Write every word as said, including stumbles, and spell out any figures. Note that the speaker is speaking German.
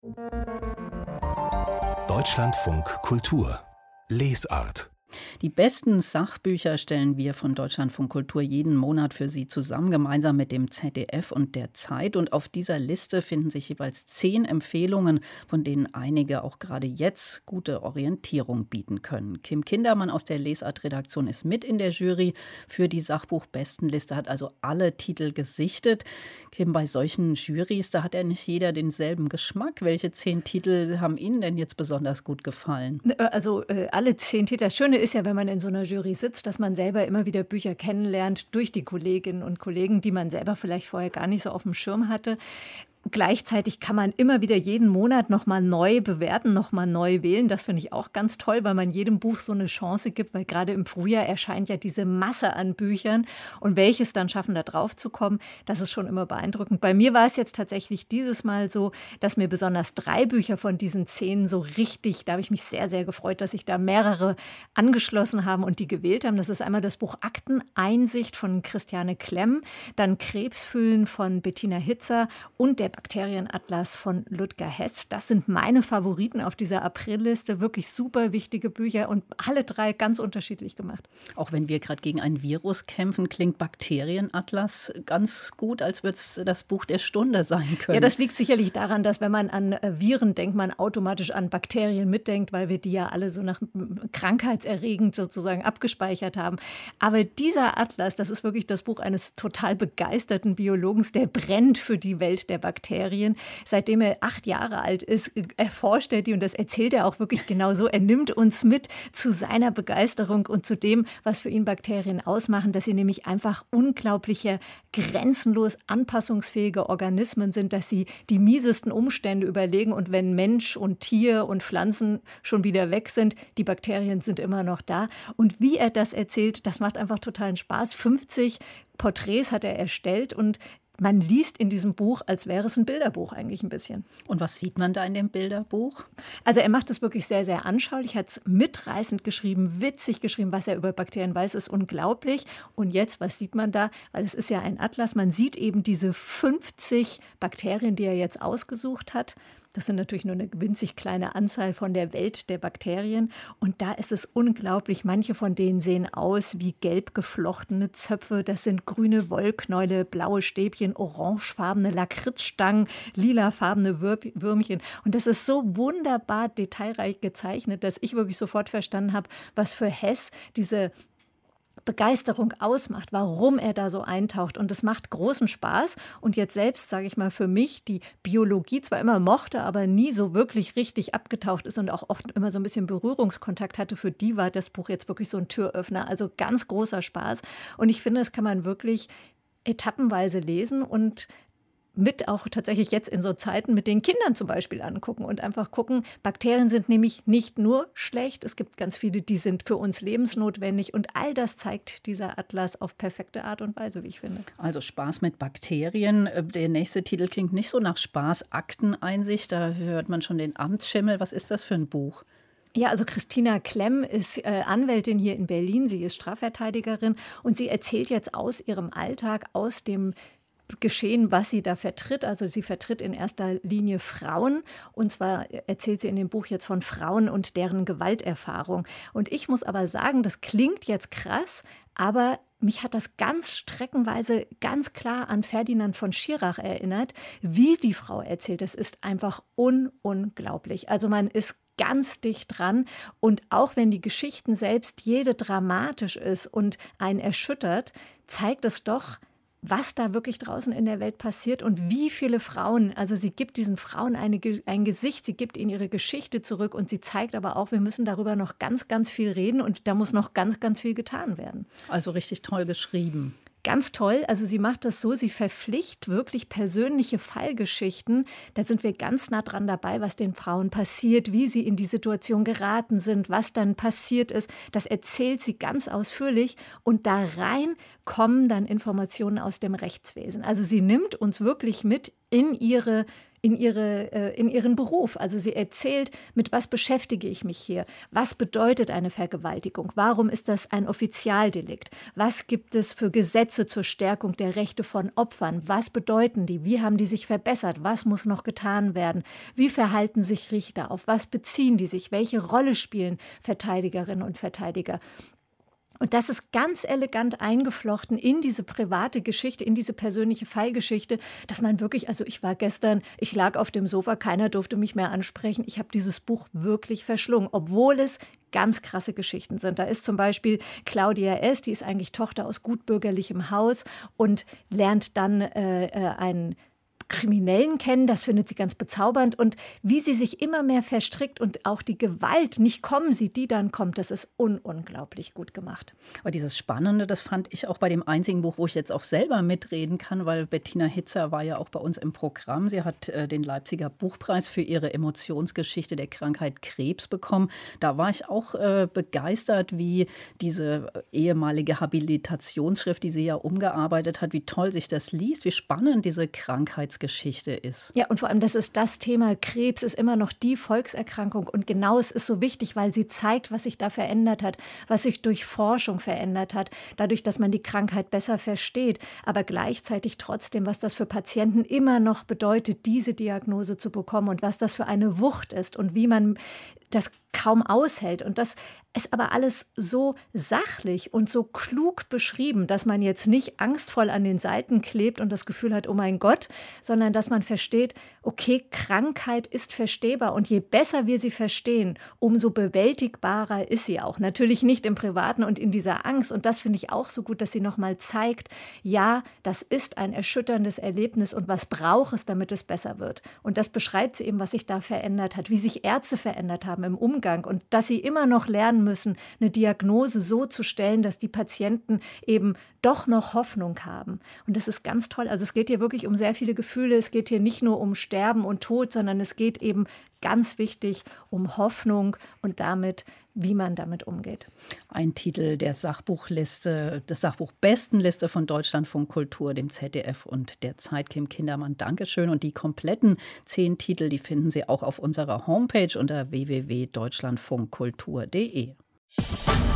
Deutschlandfunk Kultur Lesart. Die besten Sachbücher stellen wir von Deutschlandfunk Kultur jeden Monat für Sie zusammen, gemeinsam mit dem Z D F und der Zeit. Und auf dieser Liste finden sich jeweils zehn Empfehlungen, von denen einige auch gerade jetzt gute Orientierung bieten können. Kim Kindermann aus der Lesart-Redaktion ist mit in der Jury für die Sachbuchbestenliste, hat also alle Titel gesichtet. Kim, bei solchen Jurys, da hat ja nicht jeder denselben Geschmack. Welche zehn Titel haben Ihnen denn jetzt besonders gut gefallen? Also äh, alle zehn Titel. Das Schöne ist ja, wenn man in so einer Jury sitzt, dass man selber immer wieder Bücher kennenlernt durch die Kolleginnen und Kollegen, die man selber vielleicht vorher gar nicht so auf dem Schirm hatte. Gleichzeitig kann man immer wieder jeden Monat nochmal neu bewerten, nochmal neu wählen. Das finde ich auch ganz toll, weil man jedem Buch so eine Chance gibt, weil gerade im Frühjahr erscheint ja diese Masse an Büchern und welches dann schaffen, da drauf zu kommen, das ist schon immer beeindruckend. Bei mir war es jetzt tatsächlich dieses Mal so, dass mir besonders drei Bücher von diesen zehn so richtig, da habe ich mich sehr, sehr gefreut, dass sich da mehrere angeschlossen haben und die gewählt haben. Das ist einmal das Buch Akteneinsicht von Christiane Klemm, dann Krebsfühlen von Bettina Hitzer und der Bakterienatlas von Ludger Hess. Das sind meine Favoriten auf dieser Aprilliste. Wirklich super wichtige Bücher und alle drei ganz unterschiedlich gemacht. Auch wenn wir gerade gegen ein Virus kämpfen, klingt Bakterienatlas ganz gut, als würde es das Buch der Stunde sein können. Ja, das liegt sicherlich daran, dass wenn man an Viren denkt, man automatisch an Bakterien mitdenkt, weil wir die ja alle so nach krankheitserregend sozusagen abgespeichert haben. Aber dieser Atlas, das ist wirklich das Buch eines total begeisterten Biologen, der brennt für die Welt der Bakterien. Bakterien. Seitdem er acht Jahre alt ist, erforscht er die und das erzählt er auch wirklich genau so. Er nimmt uns mit zu seiner Begeisterung und zu dem, was für ihn Bakterien ausmachen, dass sie nämlich einfach unglaubliche, grenzenlos anpassungsfähige Organismen sind, dass sie die miesesten Umstände überlegen und wenn Mensch und Tier und Pflanzen schon wieder weg sind, die Bakterien sind immer noch da. Und wie er das erzählt, das macht einfach totalen Spaß. fünfzig Porträts hat er erstellt und man liest in diesem Buch, als wäre es ein Bilderbuch eigentlich ein bisschen. Und was sieht man da in dem Bilderbuch? Also er macht es wirklich sehr, sehr anschaulich, hat es mitreißend geschrieben, witzig geschrieben, was er über Bakterien weiß, ist unglaublich. Und jetzt, was sieht man da? Weil es ist ja ein Atlas, man sieht eben diese fünfzig Bakterien, die er jetzt ausgesucht hat. Das sind natürlich nur eine winzig kleine Anzahl von der Welt der Bakterien. Und da ist es unglaublich. Manche von denen sehen aus wie gelb geflochtene Zöpfe. Das sind grüne Wollknäule, blaue Stäbchen, orangefarbene Lakritzstangen, lilafarbene Würmchen. Und das ist so wunderbar detailreich gezeichnet, dass ich wirklich sofort verstanden habe, was für Hess diese Begeisterung ausmacht, warum er da so eintaucht. Und das macht großen Spaß. Und jetzt selbst, sage ich mal, für mich, die Biologie zwar immer mochte, aber nie so wirklich richtig abgetaucht ist und auch oft immer so ein bisschen Berührungskontakt hatte, für die war das Buch jetzt wirklich so ein Türöffner. Also ganz großer Spaß. Und ich finde, das kann man wirklich etappenweise lesen und mit auch tatsächlich jetzt in so Zeiten mit den Kindern zum Beispiel angucken und einfach gucken, Bakterien sind nämlich nicht nur schlecht, es gibt ganz viele, die sind für uns lebensnotwendig und all das zeigt dieser Atlas auf perfekte Art und Weise, wie ich finde. Also Spaß mit Bakterien. Der nächste Titel klingt nicht so nach Spaß. Akteneinsicht, da hört man schon den Amtsschimmel. Was ist das für ein Buch? Ja, also Christina Klemm ist äh, Anwältin hier in Berlin, sie ist Strafverteidigerin und sie erzählt jetzt aus ihrem Alltag, aus dem Geschehen, was sie da vertritt. Also sie vertritt in erster Linie Frauen und zwar erzählt sie in dem Buch jetzt von Frauen und deren Gewalterfahrung. Und ich muss aber sagen, das klingt jetzt krass, aber mich hat das ganz streckenweise ganz klar an Ferdinand von Schirach erinnert, wie die Frau erzählt. Das ist einfach un- unglaublich. Also man ist ganz dicht dran und auch wenn die Geschichten selbst jede dramatisch ist und einen erschüttert, zeigt es doch, was da wirklich draußen in der Welt passiert und wie viele Frauen, also sie gibt diesen Frauen eine, ein Gesicht, sie gibt ihnen ihre Geschichte zurück und sie zeigt aber auch, wir müssen darüber noch ganz, ganz viel reden und da muss noch ganz, ganz viel getan werden. Also richtig toll geschrieben. Ganz toll. Also sie macht das so, sie verpflichtet wirklich persönliche Fallgeschichten. Da sind wir ganz nah dran dabei, was den Frauen passiert, wie sie in die Situation geraten sind, was dann passiert ist. Das erzählt sie ganz ausführlich und da rein kommen dann Informationen aus dem Rechtswesen. Also sie nimmt uns wirklich mit in ihre in, ihre, äh, in ihren Beruf. Also sie erzählt, mit was beschäftige ich mich hier? Was bedeutet eine Vergewaltigung? Warum ist das ein Offizialdelikt? Was gibt es für Gesetze zur Stärkung der Rechte von Opfern? Was bedeuten die? Wie haben die sich verbessert? Was muss noch getan werden? Wie verhalten sich Richter? Auf was beziehen die sich? Welche Rolle spielen Verteidigerinnen und Verteidiger? Und das ist ganz elegant eingeflochten in diese private Geschichte, in diese persönliche Fallgeschichte, dass man wirklich, also ich war gestern, ich lag auf dem Sofa, keiner durfte mich mehr ansprechen. Ich habe dieses Buch wirklich verschlungen, obwohl es ganz krasse Geschichten sind. Da ist zum Beispiel Claudia S., die ist eigentlich Tochter aus gutbürgerlichem Haus und lernt dann äh, äh, einen Kriminellen kennen, das findet sie ganz bezaubernd. Und wie sie sich immer mehr verstrickt und auch die Gewalt nicht kommen sieht, die dann kommt, das ist un- unglaublich gut gemacht. Aber dieses Spannende, das fand ich auch bei dem einzigen Buch, wo ich jetzt auch selber mitreden kann, weil Bettina Hitzer war ja auch bei uns im Programm. Sie hat äh, den Leipziger Buchpreis für ihre Emotionsgeschichte der Krankheit Krebs bekommen. Da war ich auch äh, begeistert, wie diese ehemalige Habilitationsschrift, die sie ja umgearbeitet hat, wie toll sich das liest, wie spannend diese Krankheitsgeschichte ist. Ja, und vor allem, das ist das Thema, Krebs ist immer noch die Volkserkrankung und genau es ist so wichtig, weil sie zeigt, was sich da verändert hat, was sich durch Forschung verändert hat, dadurch, dass man die Krankheit besser versteht, aber gleichzeitig trotzdem, was das für Patienten immer noch bedeutet, diese Diagnose zu bekommen und was das für eine Wucht ist und wie man das kaum aushält. Und das ist aber alles so sachlich und so klug beschrieben, dass man jetzt nicht angstvoll an den Seiten klebt und das Gefühl hat, oh mein Gott, sondern dass man versteht, okay, Krankheit ist verstehbar und je besser wir sie verstehen, umso bewältigbarer ist sie auch. Natürlich nicht im Privaten und in dieser Angst. Und das finde ich auch so gut, dass sie nochmal zeigt, ja, das ist ein erschütterndes Erlebnis und was braucht es, damit es besser wird. Und das beschreibt sie eben, was sich da verändert hat, wie sich Ärzte verändert haben im Umgang und dass sie immer noch lernen müssen, eine Diagnose so zu stellen, dass die Patienten eben doch noch Hoffnung haben. Und das ist ganz toll. Also es geht hier wirklich um sehr viele Gefühle. Es geht hier nicht nur um Sterben und Tod, sondern es geht eben ganz wichtig um Hoffnung und damit, wie man damit umgeht. Ein Titel der Sachbuchliste, der Sachbuchbestenliste von Deutschlandfunk Kultur, dem Z D F und der Zeit. Kim Kindermann, Dankeschön. Und die kompletten zehn Titel, die finden Sie auch auf unserer Homepage unter w w w punkt deutschlandfunkkultur punkt d e.